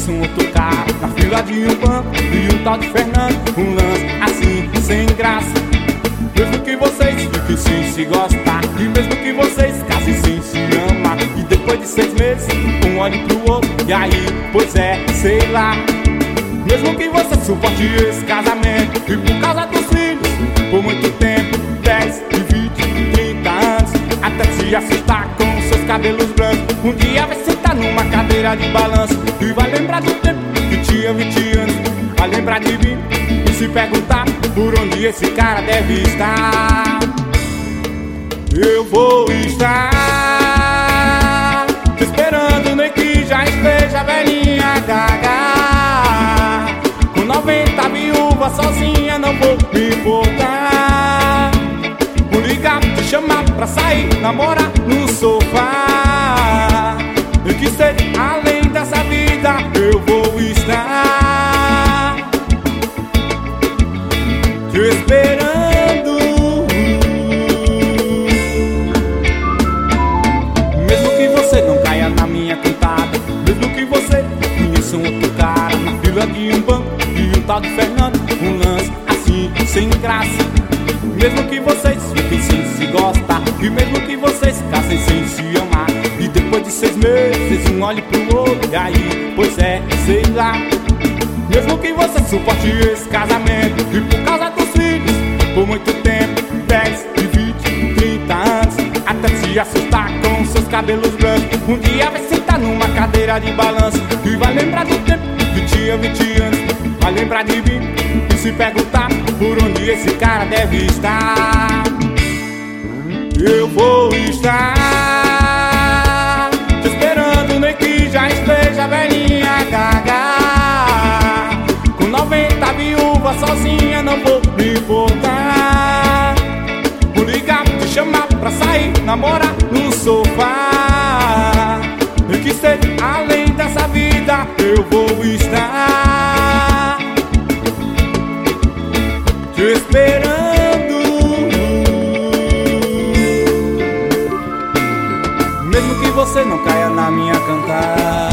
conheço um outro cara na fila de um banco e um tal de Fernando. Um lance assim, sem graça. Mesmo que vocês fiquem sem se gostar, e mesmo que vocês casem sem se amar, e depois de 6 meses um olhe pro outro, e aí, pois é, sei lá. Mesmo que você suporte esse casamento, e por causa dos filhos, por muito tempo, 10, 20, 30 anos, até se assustar com seus cabelos brancos, um dia vai sentar numa cadeira de balanço e vai lembrar do tempo que tinha 20 anos. Vai lembrar de mim e se perguntar por onde esse cara deve estar. Eu vou estar te esperando, nem que já esteja velhinha gaga. Com 90 viúvas sozinha não vou me importar. Vou ligar, te chamar pra sair, namorar no sofá. E que seja além dessa vida, eu vou estar te esperando. Mesmo que você não caia na minha cantada, mesmo que você conheça um outro cara na fila de um banco e um tal de Fernando. Um lance assim, sem graça. Mesmo que vocês fiquem sem se gostar, e mesmo que vocês casem sem se amar, e depois de 6 meses um olhe pro outro, e aí, pois é, sei lá. Mesmo que você suporte esse casamento, e por causa dos filhos, por muito tempo, 10, 20, 30 anos, até se assustar com seus cabelos brancos, um dia vai sentar numa cadeira de balanço e vai lembrar do tempo que tinha 20 anos. Vai lembrar de mim e se perguntar por onde esse cara deve estar. Eu vou estar te esperando, nem que já esteja velhinha gaga. Com 90 viúvas sozinha não vou me importar. Vou ligar, te chamar pra sair, namorar no sofá. E que seja além dessa vida, eu vou estar te esperando. Mesmo que você não caia na minha cantada.